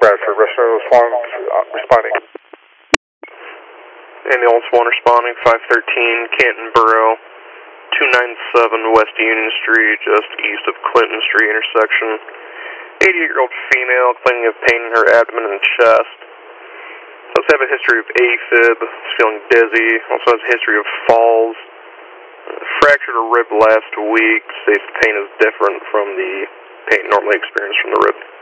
Bradford, Rushmore Swan responding. Ambulance 1 responding, 513 Canton Borough, 297 West Union Street, just east of Clinton Street intersection. 88-year-old female claiming of pain in her abdomen and chest. Does have a history of AFib, is feeling dizzy, also has a history of falls. Fractured a rib last week, states the pain is different from the pain normally experienced from the rib.